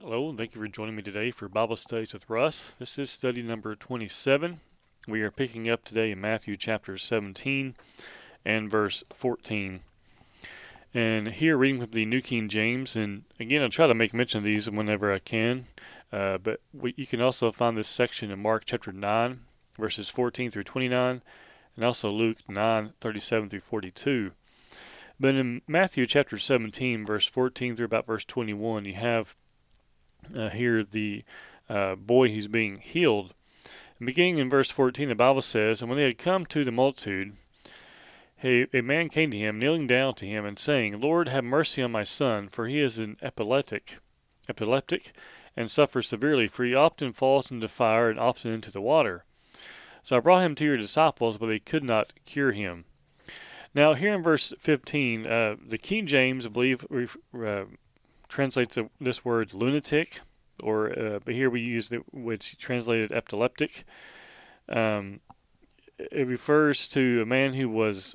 Hello, and thank you for joining me today for Bible Studies with Russ. This is study number 27. We are picking up today in Matthew chapter 17 and verse 14. And here, reading from the New King James, and again, I'll try to make mention of these whenever I can, but you can also find this section in Mark chapter 9, verses 14 through 29, and also Luke 9, 37 through 42. But in Matthew chapter 17, verse 14 through about verse 21, you have here the boy who's being healed. And beginning in verse 14, the Bible says, "And when they had come to the multitude, a man came to him, kneeling down to him, and saying, Lord, have mercy on my son, for he is an epileptic, and suffers severely, for he often falls into fire and often into the water. So I brought him to your disciples, but they could not cure him." Now, here in verse 15, the King James, I believe, translates this word lunatic, but here we use which translated epileptic. It refers to a man who was.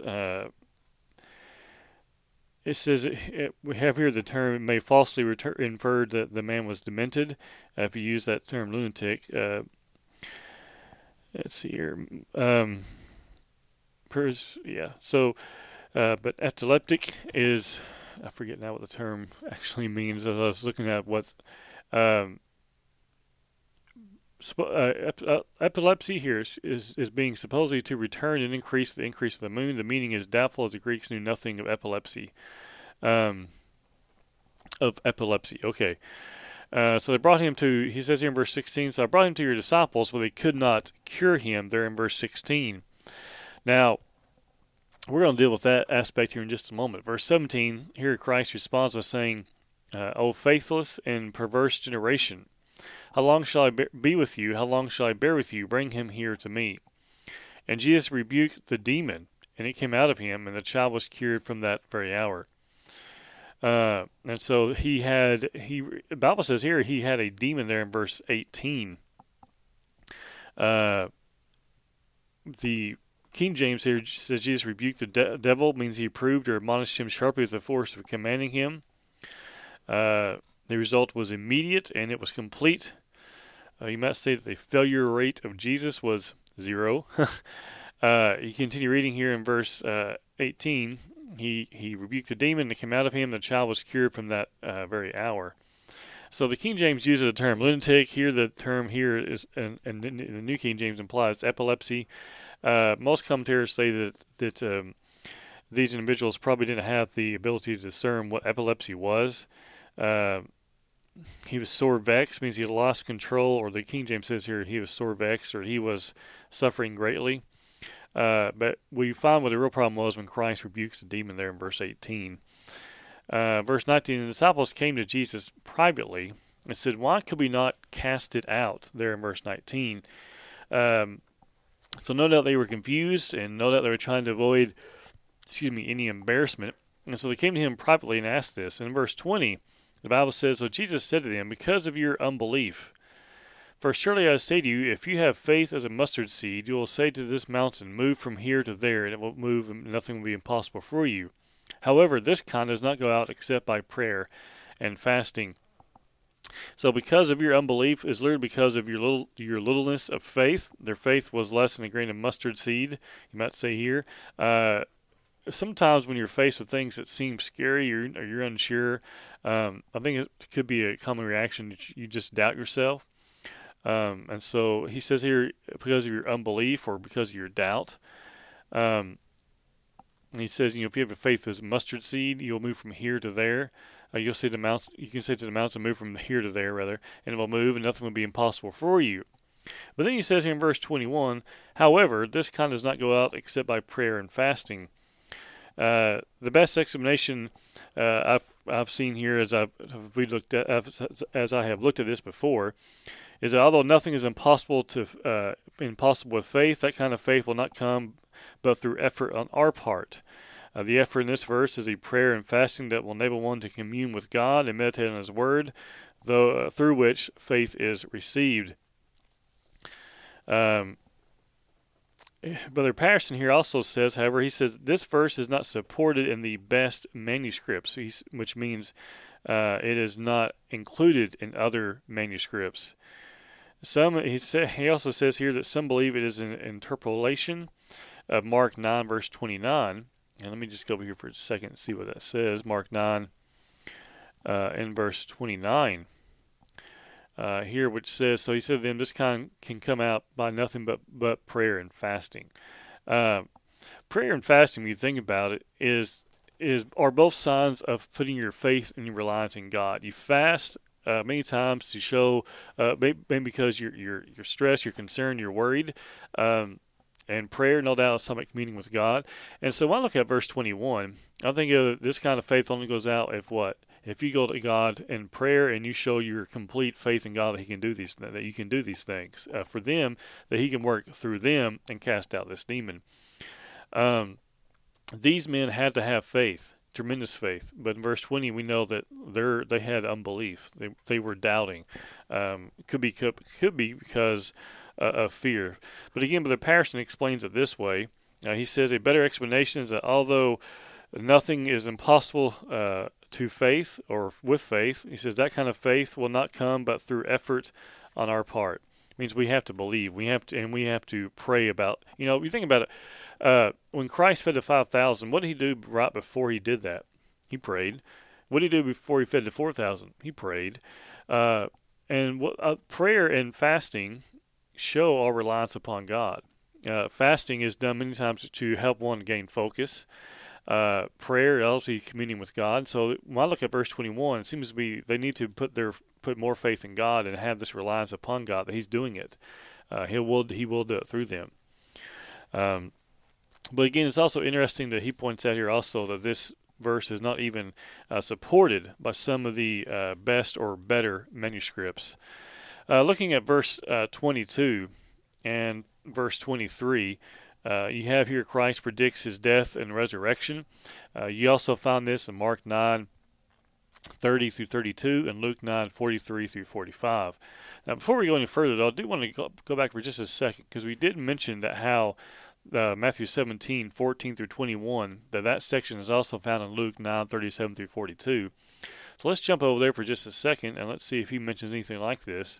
It says we have here the term it may falsely infer that the man was demented. If you use that term lunatic, let's see here. But epileptic is, I forget now what the term actually means. As I was looking at what epilepsy here is being supposedly to return and increase the increase of the moon. The meaning is doubtful, as the Greeks knew nothing of epilepsy. Okay. So they brought him to, he says here in verse 16, so I brought him to your disciples, but they could not cure him, there in verse 16. Now, we're going to deal with that aspect here in just a moment. Verse 17, here Christ responds by saying, O faithless and perverse generation, how long shall I be with you? How long shall I bear with you? Bring him here to me. And Jesus rebuked the demon, and it came out of him, and the child was cured from that very hour. And so the Bible says here he had a demon there in verse 18. The King James here says Jesus rebuked the devil, means he reproved or admonished him sharply with the force of commanding him. The result was immediate and it was complete. You might say that the failure rate of Jesus was 0. You continue reading here in verse 18. He rebuked the demon that came out of him. The child was cured from that very hour. So the King James uses the term lunatic. Here, the term here is, and the New King James implies epilepsy. Most commentators say that these individuals probably didn't have the ability to discern what epilepsy was. He was sore vexed, means he had lost control, or the King James says here he was sore vexed, or he was suffering greatly. But we find what the real problem was when Christ rebukes the demon there in verse 18. Verse 19, the disciples came to Jesus privately and said, why could we not cast it out? There in verse 19. So no doubt they were confused, and no doubt they were trying to avoid, any embarrassment. And so they came to him privately and asked this. And in verse 20, the Bible says, so Jesus said to them, because of your unbelief. For surely I say to you, if you have faith as a mustard seed, you will say to this mountain, move from here to there, and it will move, and nothing will be impossible for you. However, this kind does not go out except by prayer and fasting. So because of your unbelief is literally because of your littleness of faith. Their faith was less than a grain of mustard seed, you might say here. Sometimes when you're faced with things that seem scary or you're unsure, I think it could be a common reaction that you just doubt yourself. And so he says here, because of your unbelief or because of your doubt. He says, if you have a faith as a mustard seed, you'll move from here to there. You'll say the mountain. You can say to the mountain, move from here to there, rather, and it will move, and nothing will be impossible for you. But then he says here in verse 21, however, this kind does not go out except by prayer and fasting. The best explanation I've seen here, as I have looked at this before, is that although nothing is impossible with faith, that kind of faith will not come but through effort on our part. The effort in this verse is a prayer and fasting that will enable one to commune with God and meditate on His Word, through which faith is received. Brother Patterson here also says, however, he says this verse is not supported in the best manuscripts, which means it is not included in other manuscripts. He also says here that some believe it is an interpolation of Mark 9 verse 29. And let me just go over here for a second and see what that says. Mark 9 in verse 29. Here, which says, so he said to them, this kind can come out by nothing but prayer and fasting. Prayer and fasting, when you think about it, are both signs of putting your faith and your reliance in God. You fast many times to show, maybe because you're stressed, you're concerned, you're worried. And prayer, no doubt, is some communing with God. And so when I look at verse 21, I think this kind of faith only goes out if what? If you go to God in prayer and you show your complete faith in God that He can do that you can do these things for them, that He can work through them and cast out this demon. These men had to have faith, tremendous faith. But in verse 20, we know that they had unbelief. They were doubting. Could be because of fear. But again, Brother Patterson explains it this way. He says a better explanation is that although nothing is impossible to faith or with faith, he says that kind of faith will not come but through effort on our part. It means we have to believe. We have to pray about. You think about it. When Christ fed the 5,000, what did He do right before He did that? He prayed. What did He do before He fed the 4,000? He prayed. Prayer and fasting show our reliance upon God. Fasting is done many times to help one gain focus. Prayer, obviously communing with God. So when I look at verse 21, it seems to be they need to put more faith in God and have this reliance upon God that He's doing it. He will do it through them. But again, it's also interesting that he points out here also that this verse is not even supported by some of the best or better manuscripts. Looking at verse 22 and verse 23, you have here Christ predicts His death and resurrection. You also found this in Mark 9:30 through 32 and Luke 9:43 through 45. Now, before we go any further, though, I do want to go back for just a second because we did mention that how Matthew 17:14 through 21, that section is also found in Luke 9:37 through 42. So let's jump over there for just a second and let's see if he mentions anything like this.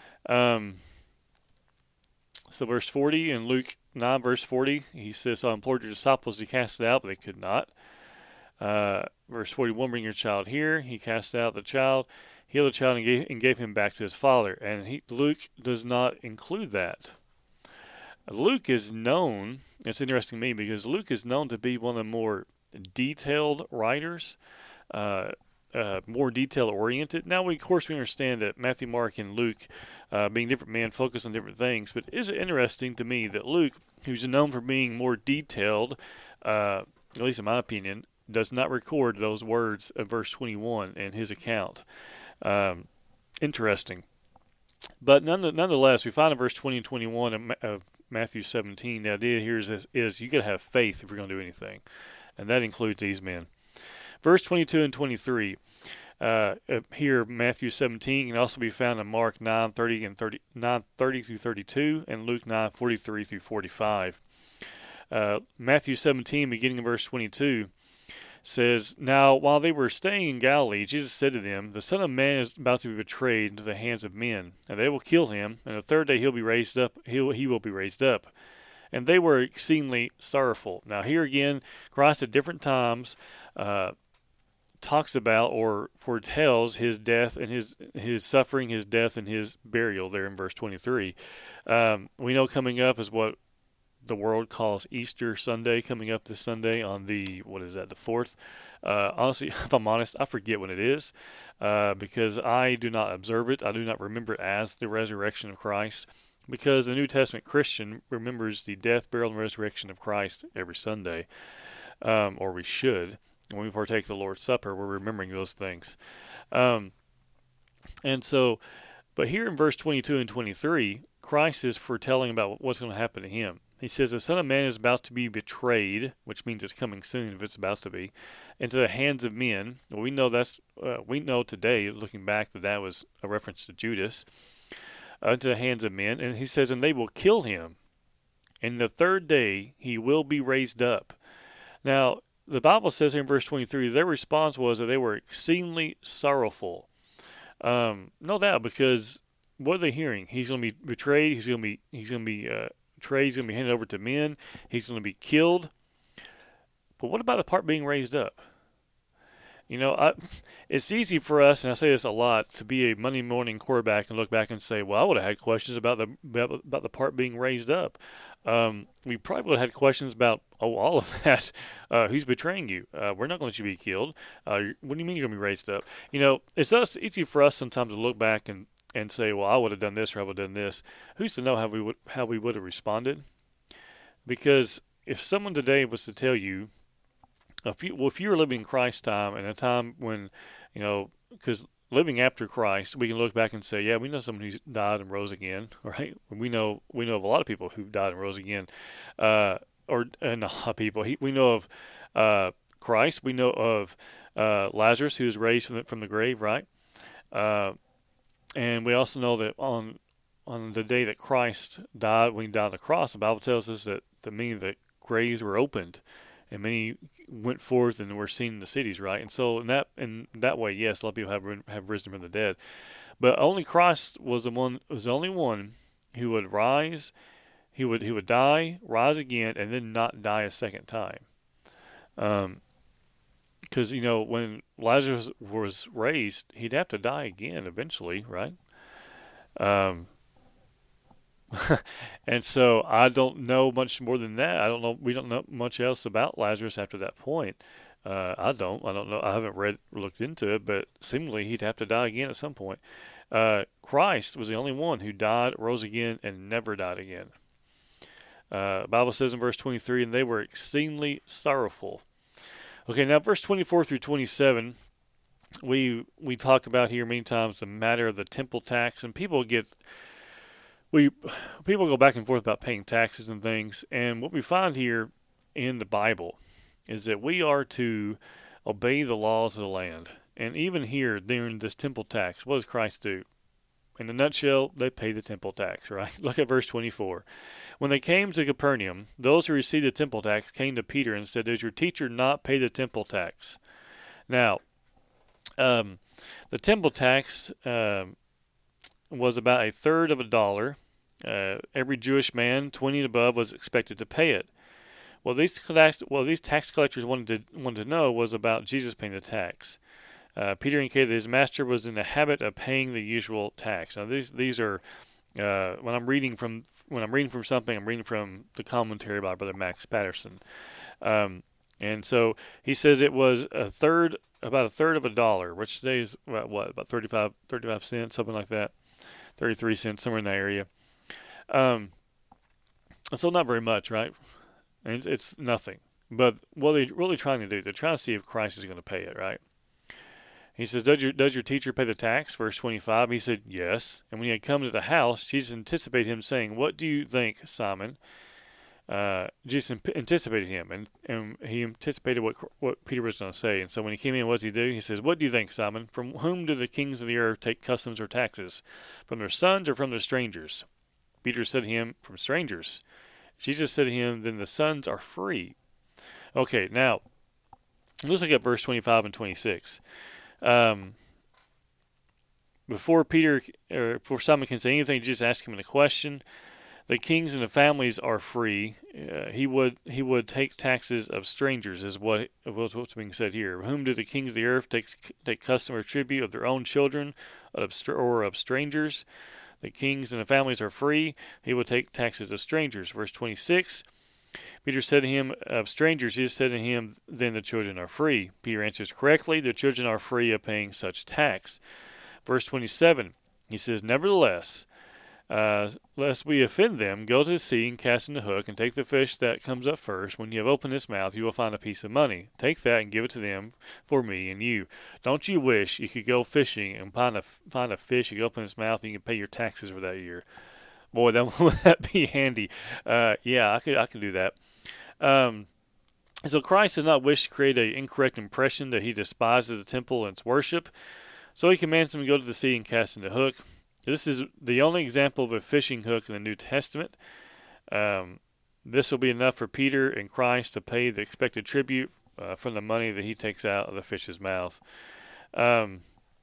So verse 40 in Luke 9 verse 40, he says, so I implored your disciples to cast it out, but they could not. Verse 41, bring your child here. He cast out the child, healed the child, and gave him back to his father. And Luke does not include that. Luke is known, it's interesting to me, because Luke is known to be one of the more detailed writers, more detail-oriented. Now, of course, we understand that Matthew, Mark, and Luke, being different men, focus on different things. But is it interesting to me that Luke, who's known for being more detailed, at least in my opinion, does not record those words of verse 21 in his account? Interesting. But nonetheless, we find in verse 20 and 21 of Matthew 17, the idea here is you got to have faith if you're going to do anything. And that includes these men. Verse 22 and 23, here Matthew 17 can also be found in Mark 9:30 through 32 and Luke 9:43 through 45. Matthew 17, beginning in verse 22, says, now while they were staying in Galilee, Jesus said to them, the Son of Man is about to be betrayed into the hands of men, and they will kill him, and the third day he will be raised up. And they were exceedingly sorrowful. Now here again, Christ at different times talks about or foretells his death and his suffering, his death and his burial there in verse 23. We know coming up is what the world calls Easter Sunday, coming up this Sunday on the 4th. Honestly, if I'm honest, I forget when it is because I do not observe it. I do not remember it as the resurrection of Christ because the New Testament Christian remembers the death, burial, and resurrection of Christ every Sunday, or we should. When we partake the Lord's Supper, we're remembering those things. But here in verse 22 and 23, Christ is foretelling about what's going to happen to him. He says, the Son of Man is about to be betrayed, which means it's coming soon if it's about to be, into the hands of men. We know today, looking back, that was a reference to Judas, into the hands of men. And he says, and they will kill him. and the third day he will be raised up. Now, the Bible says here in verse 23, their response was that they were exceedingly sorrowful. No doubt, because what are they hearing? He's going to be betrayed. He's going to be betrayed. He's going to be handed over to men. He's going to be killed. But what about the part being raised up? It's easy for us, and I say this a lot, to be a Monday morning quarterback and look back and say, "Well, I would have had questions about the part being raised up." We probably would have had questions about all of that. Who's betraying you? We're not going to let you be killed. What do you mean you're going to be raised up? It's easy for us sometimes to look back and say, "Well, I would have done this or I would have done this." Who's to know how we would have responded? Because if someone today was to tell you, if you were living in Christ's time, and a time when, because living after Christ, we can look back and say, yeah, we know someone who died and rose again, right? We know of a lot of people who died and rose again, and a lot of people. We know of Christ. We know of Lazarus, who was raised from the grave, right? And we also know that on the day that Christ died, when he died on the cross, the Bible tells us that the graves were opened, and many went forth and were seen in the cities, right? And so in that way, yes, a lot of people have risen from the dead, but only Christ was the only one who would rise. He would die, rise again, and then not die a second time. Because when Lazarus was raised, he'd have to die again eventually, right? And so I don't know much more than that. We don't know much else about Lazarus after that point. I don't know. I haven't looked into it, but seemingly he'd have to die again at some point. Christ was the only one who died, rose again, and never died again. The Bible says in verse 23, and they were exceedingly sorrowful. Okay, now verse 24 through 27, we talk about here many times the matter of the temple tax, and people go back and forth about paying taxes and things, and what we find here in the Bible is that we are to obey the laws of the land. And even here, during this temple tax, what does Christ do? In a nutshell, they pay the temple tax, right? Look at verse 24. When they came to Capernaum, those who received the temple tax came to Peter and said, "Does your teacher not pay the temple tax?" Now, the temple tax was about $0.33. Every Jewish man 20 and above was expected to pay it. Well, these tax collectors wanted to know was about Jesus paying the tax. Peter indicated that his master was in the habit of paying the usual tax. Now, these are when I'm reading from something, I'm reading from the commentary by Brother Max Patterson, and so he says it was about a third of a dollar, which today is about 35 cents, something like that, 33 cents, somewhere in that area. So not very much, right? And it's nothing. But what are they really trying to do? They're trying to see if Christ is going to pay it, right? He says, does your teacher pay the tax? Verse 25, he said, yes. And when he had come to the house, Jesus anticipated him, saying, "What do you think, Simon?" Jesus anticipated him, and he anticipated what Peter was going to say. And so when he came in, what does he do? He says, "What do you think, Simon? From whom do the kings of the earth take customs or taxes? From their sons or from their strangers?" Peter said to him, "From strangers." Jesus said to him, "Then the sons are free." Okay, now, let's look at verse 25 and 26. Before Simon can say anything, just ask him a question. The kings and the families are free. He would take taxes of strangers, is what's being said here. Whom do the kings of the earth take custom or tribute? Of their own children, or of strangers? The kings and the families are free. He will take taxes of strangers. Verse 26. Peter said to him, "Of strangers." Jesus said to him, "Then the children are free." Peter answers correctly, "The children are free of paying such tax." Verse 27, he says, "Nevertheless, lest we offend them, go to the sea and cast in the hook, and take the fish that comes up first. When you have opened its mouth, you will find a piece of money. Take that and give it to them for me and you. Don't you wish you could go fishing and find a fish, you can open its mouth, and you can pay your taxes for that year?" Boy, would that be handy. Yeah, I can do that. So Christ does not wish to create an incorrect impression that he despises the temple and its worship. So he commands them to go to the sea and cast in the hook. This is the only example of a fishing hook in the New Testament. This will be enough for Peter and Christ to pay the expected tribute from the money that he takes out of the fish's mouth. Um,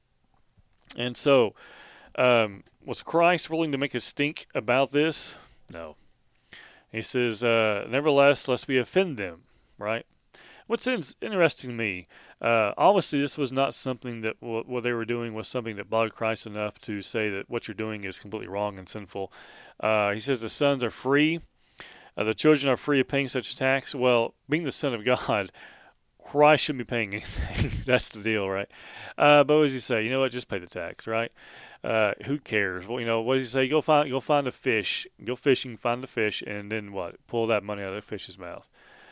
and so, was Christ willing to make a stink about this? No. He says, nevertheless, lest we offend them, right? What's interesting to me, obviously this was not something that what they were doing was something that bothered Christ enough to say that what you're doing is completely wrong and sinful. He says the sons are free, the children are free of paying such tax. Well, being the Son of God, Christ shouldn't be paying anything. That's the deal, right? But what does he say? You know what? Just pay the tax, right? Who cares? Well, what does he say? Go find a fish, go fishing, find the fish, and then what? Pull that money out of the fish's mouth.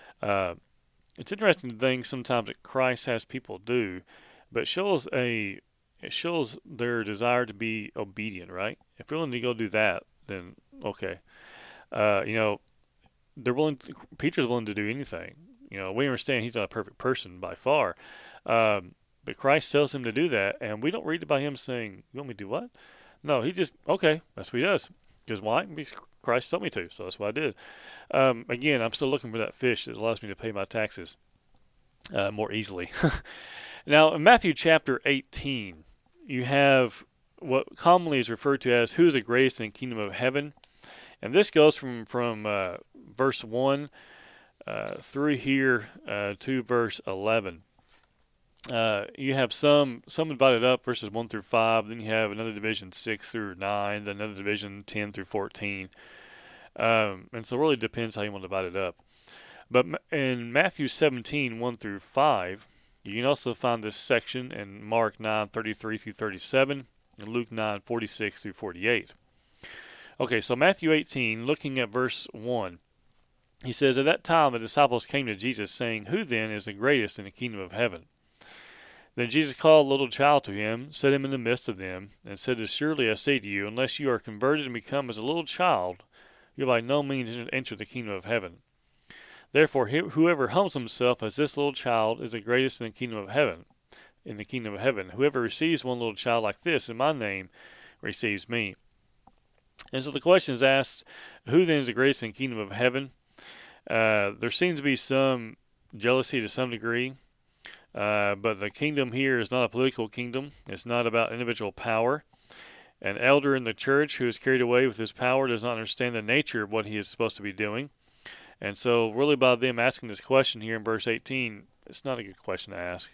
It's interesting to think sometimes that Christ has people do, but it shows their desire to be obedient, right? If they're willing to go do that, then okay. They're willing. Peter's willing to do anything. We understand he's not a perfect person by far, but Christ tells him to do that, and we don't read about him saying, "You want me to do what?" No, he just okay. That's what he does. Because why? Because Christ told me to, so that's what I did. Again, I'm still looking for that fish that allows me to pay my taxes more easily. Now, in Matthew chapter 18, you have what commonly is referred to as who is the greatest in the kingdom of heaven. And this goes from verse 1 through here to verse 11. You have some divided up, verses 1 through 5. Then you have another division 6 through 9. Then another division 10 through 14. And so it really depends how you want to divide it up. But in Matthew 17, 1 through 5, you can also find this section in Mark 9, 33 through 37, and Luke 9, 46 through 48. Okay, so Matthew 18, looking at verse 1, he says, At that time the disciples came to Jesus, saying, Who then is the greatest in the kingdom of heaven? Then Jesus called a little child to him, set him in the midst of them, and said, Surely I say to you, unless you are converted and become as a little child, you will by no means enter the kingdom of heaven. Therefore, whoever humbles himself as this little child is the greatest in the kingdom of heaven. In the kingdom of heaven, whoever receives one little child like this in my name receives me. And so the question is asked, who then is the greatest in the kingdom of heaven? There seems to be some jealousy to some degree, but the kingdom here is not a political kingdom. It's not about individual power. An elder in the church who is carried away with his power does not understand the nature of what he is supposed to be doing. And so really by them asking this question here in verse 18, it's not a good question to ask.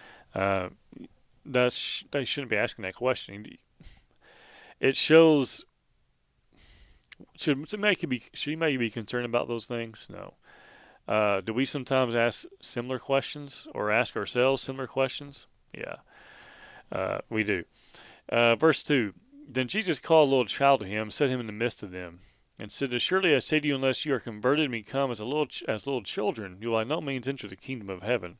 They shouldn't be asking that question. It shows... Should you maybe be concerned about those things? No. Do we sometimes ask similar questions or ask ourselves similar questions? Yeah, we do. Verse 2, Then Jesus called a little child to him, set him in the midst of them, and said, Surely I say to you, unless you are converted and become as little children, you will by no means enter the kingdom of heaven.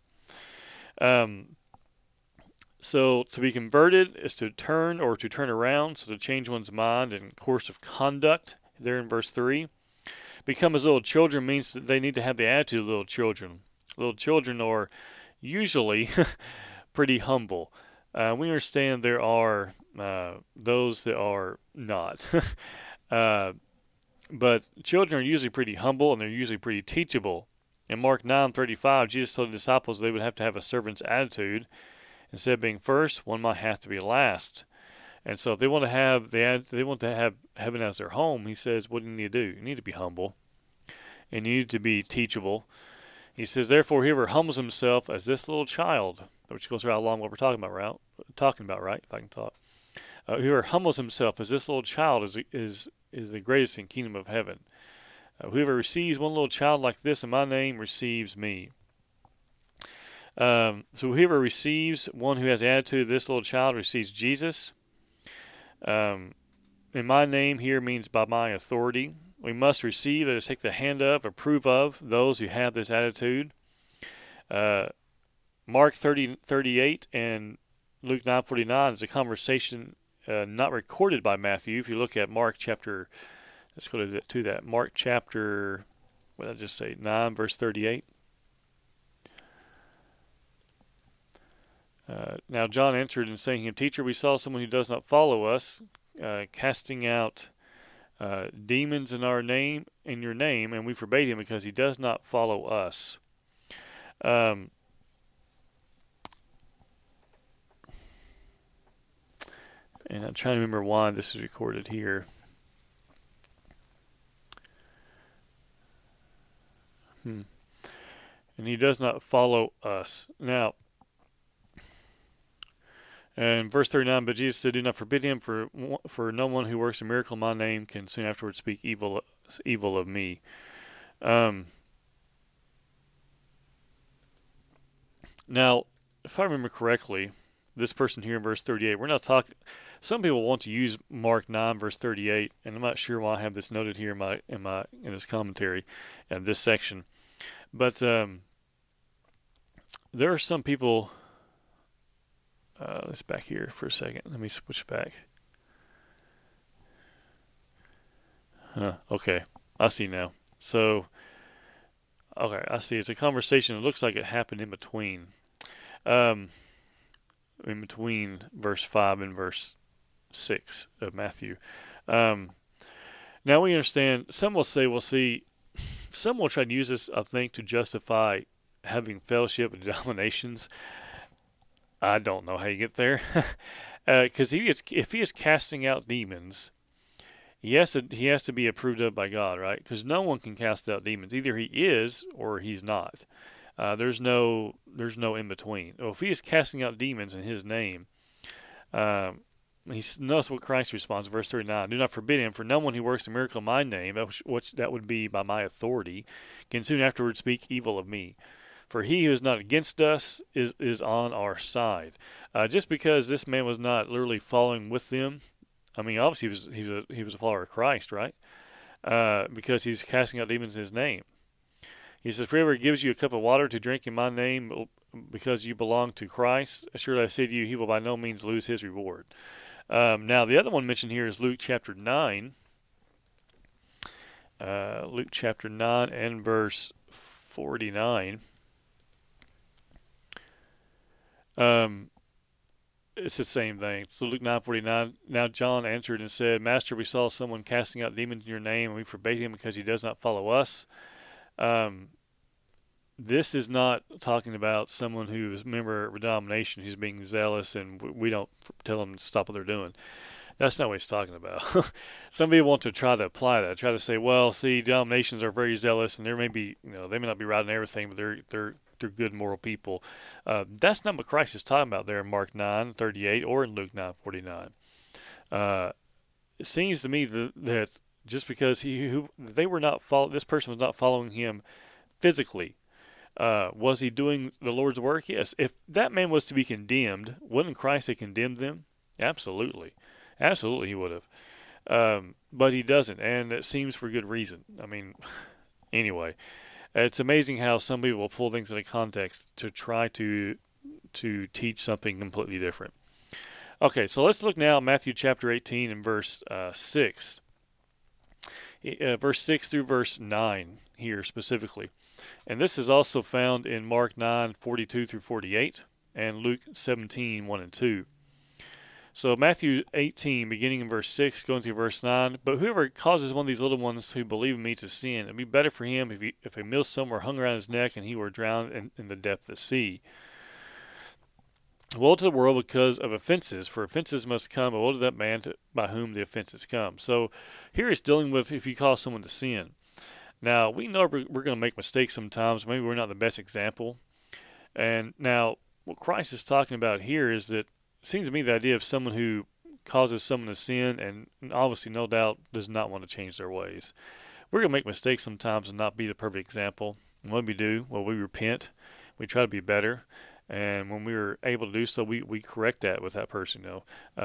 So to be converted is to turn or to turn around, so to change one's mind and course of conduct. There in verse 3. Become as little children means that they need to have the attitude of little children. Little children are usually pretty humble. We understand there are those that are not. But children are usually pretty humble and they're usually pretty teachable. In Mark 9:35, Jesus told the disciples they would have to have a servant's attitude. Instead of being first, one might have to be last. And so if they want to have heaven as their home, he says, what do you need to do? You need to be humble. And you need to be teachable. He says, therefore, whoever humbles himself as this little child, which goes right along what we're talking about, right? If I can talk. Whoever humbles himself as this little child is the greatest in the kingdom of heaven. Whoever receives one little child like this in my name receives me. So whoever receives one who has the attitude of this little child receives Jesus. In my name here means by my authority. We must receive, that is, take the hand of, approve of those who have this attitude. Mark 30:38 and Luke 9:49 is a conversation not recorded by Matthew. If you look at Mark chapter, let's go to that. Mark chapter, what did I just say? 9 verse 38. Now John answered and saying to him, Teacher, we saw someone who does not follow us, casting out demons in your name, and we forbade him because he does not follow us. And I'm trying to remember why this is recorded here. And he does not follow us. Now, and verse 39, but Jesus said, do not forbid him, for no one who works a miracle in my name can soon afterwards speak evil of me. Now, if I remember correctly, this person here in verse 38, we're not talking. Some people want to use Mark 9 verse 38, and I'm not sure why I have this noted here in this commentary, in this section. But there are some people. Let's back here for a second. Let me switch back. Okay, I see now. So, okay, I see. It's a conversation. It looks like it happened in between. In between verse 5 and verse 6 of Matthew. Now we understand. Some will say, well, see, some will try to use this, I think, to justify having fellowship with denominations. I don't know how you get there, because if he is casting out demons, he has to be approved of by God, right? Because no one can cast out demons. Either he is or he's not. There's no in between. Well, if he is casting out demons in his name, notice what Christ responds, verse 39. Do not forbid him, for no one who works a miracle in my name, which that would be by my authority, can soon afterwards speak evil of me. For he who is not against us is on our side. Just because this man was not literally following with them, I mean, obviously he was a follower of Christ, right? Because he's casting out demons in his name. He says, "For whoever gives you a cup of water to drink in my name, because you belong to Christ, assuredly I say to you, he will by no means lose his reward." Now, the other one mentioned here is Luke chapter 9. Luke chapter 9 and verse 49. It's the same thing. So Luke 9:49. Now John answered and said, "Master, we saw someone casting out demons in your name, and we forbade him because he does not follow us." This is not talking about someone who is a member of a denomination who's being zealous, and we don't tell them to stop what they're doing. That's not what he's talking about. Some people want to try to apply that, try to say, well, see, denominations are very zealous, and they may not be right in everything, but they're good moral people. That's not what Christ is talking about there in Mark 9:38 or in Luke 9:49. It seems to me that just because this person was not following him physically, was he doing the Lord's work? Yes. If that man was to be condemned, wouldn't Christ have condemned them? Absolutely. Absolutely he would have. But he doesn't, and it seems for good reason. I mean, anyway. It's amazing how some people will pull things into context to try to teach something completely different. Okay, so let's look now at Matthew chapter 18 and verse 6. Verse 6 through verse 9 here specifically. And this is also found in Mark 9:42 through 48 and Luke 17:1 and 2. So Matthew 18, beginning in verse 6, going through verse 9. But whoever causes one of these little ones who believe in me to sin, it would be better for him if a millstone were hung around his neck and he were drowned in the depth of the sea. Woe to the world because of offenses, for offenses must come, but woe to that man by whom the offenses come. So here it's dealing with if you cause someone to sin. Now, we know we're going to make mistakes sometimes. Maybe we're not the best example. And now, what Christ is talking about here is that it seems to me the idea of someone who causes someone to sin and obviously no doubt does not want to change their ways. We're going to make mistakes sometimes and not be the perfect example. And what do we do? Well, we repent. We try to be better. And when we are able to do so, we correct that with that person. We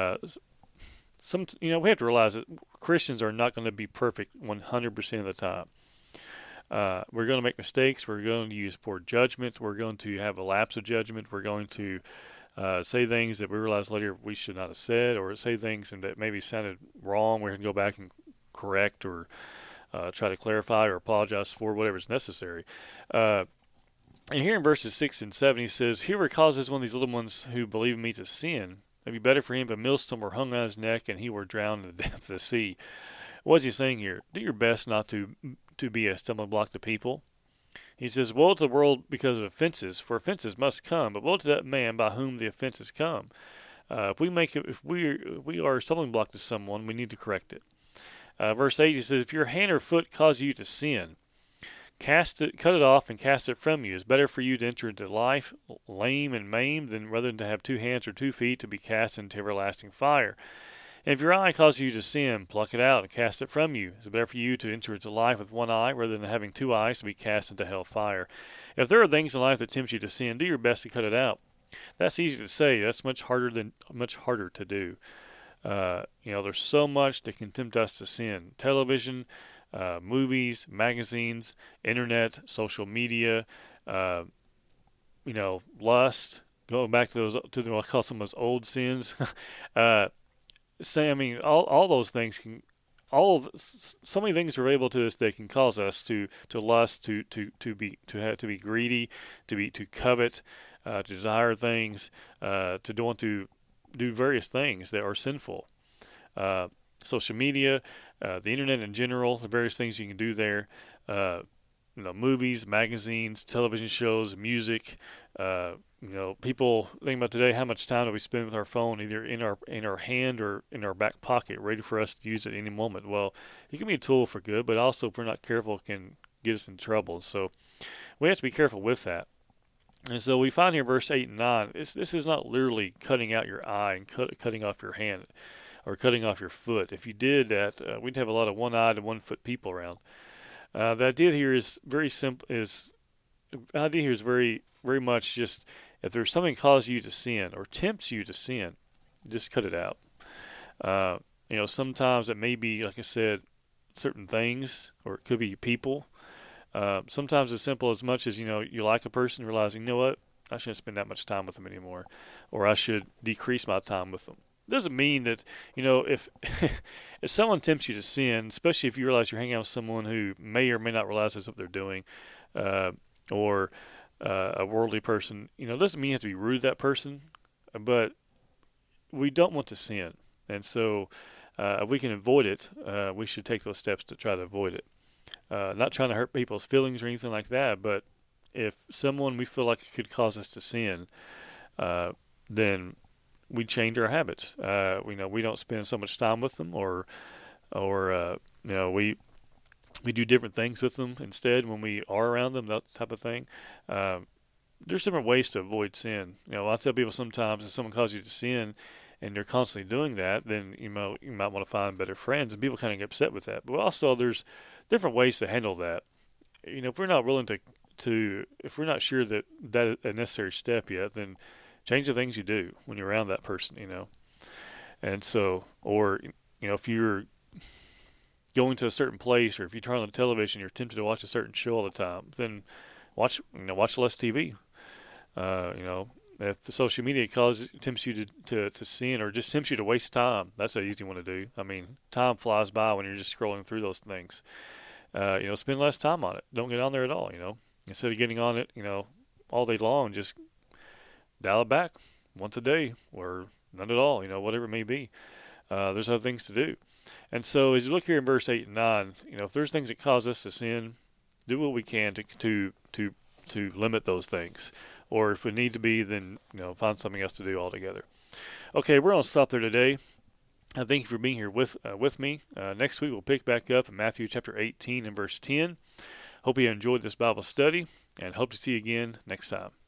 have to realize that Christians are not going to be perfect 100% of the time. We're going to make mistakes. We're going to use poor judgment. We're going to have a lapse of judgment. We're going to say things that we realize later we should not have said, or say things that maybe sounded wrong. We're going to go back and correct or try to clarify or apologize for whatever is necessary. And here in verses 6 and 7, he says, "Whoever causes one of these little ones who believe in me to sin, it would be better for him if a millstone were hung on his neck and he were drowned in the depth of the sea." What's he saying here? Do your best not to be a stumbling block to people. He says, "Woe to the world because of offenses, for offenses must come, but woe to that man by whom the offenses come." If we are a stumbling block to someone, we need to correct it. Verse 8, he says, "If your hand or foot cause you to sin, cut it off and cast it from you. It's better for you to enter into life lame and maimed than rather than to have 2 hands or 2 feet to be cast into everlasting fire. And if your eye causes you to sin, pluck it out and cast it from you. It's better for you to enter into life with one eye rather than having 2 eyes to be cast into hell fire." If there are things in life that tempt you to sin, do your best to cut it out. That's easy to say. That's much harder to do. There's so much that can tempt us to sin. Television, movies, magazines, internet, social media, lust. Going back to what I call some of those old sins. All those things can. So many things are available to us that can cause us to lust, to be greedy, to covet, to desire things, to want to do various things that are sinful. Social media, the internet in general, the various things you can do there. Movies, magazines, television shows, music. People think about today, how much time do we spend with our phone, either in our hand or in our back pocket, ready for us to use at any moment. Well, it can be a tool for good, but also if we're not careful, it can get us in trouble. So we have to be careful with that. And so we find here verse 8 and 9, this is not literally cutting out your eye and cutting off your hand or cutting off your foot. If you did that, we'd have a lot of one-eyed and one-foot people around. The idea here is very simple. The idea here is very, very much just if there's something that causes you to sin or tempts you to sin, just cut it out. Sometimes it may be, like I said, certain things, or it could be people. Sometimes it's simple as much as, you like a person, realizing, you know what, I shouldn't spend that much time with them anymore, or I should decrease my time with them. It doesn't mean that, if if someone tempts you to sin, especially if you realize you're hanging out with someone who may or may not realize that's what they're doing, or a worldly person, it doesn't mean you have to be rude to that person, but we don't want to sin. And so if we can avoid it, we should take those steps to try to avoid it. Not trying to hurt people's feelings or anything like that, but if someone we feel like it could cause us to sin, then we change our habits. We don't spend so much time with them, or we do different things with them instead when we are around them, that type of thing. There's different ways to avoid sin. I tell people sometimes if someone causes you to sin and they're constantly doing that, then you might want to find better friends, and people kind of get upset with that. But also there's different ways to handle that. If we're not willing if we're not sure that is a necessary step yet, then change the things you do when you're around that person, And so, or, if you're going to a certain place, or if you turn on the television, you're tempted to watch a certain show all the time, then watch less TV. If the social media tempts you to sin, or just tempts you to waste time, that's an easy one to do. Time flies by when you're just scrolling through those things. Spend less time on it. Don't get on there at all, Instead of getting on it, all day long, just dial it back once a day, or none at all, whatever it may be. There's other things to do. And so as you look here in verse 8 and 9, if there's things that cause us to sin, do what we can to limit those things. Or if we need to be, then find something else to do altogether. Okay, we're going to stop there today. I thank you for being here with me. Next week we'll pick back up in Matthew chapter 18 and verse 10. Hope you enjoyed this Bible study, and hope to see you again next time.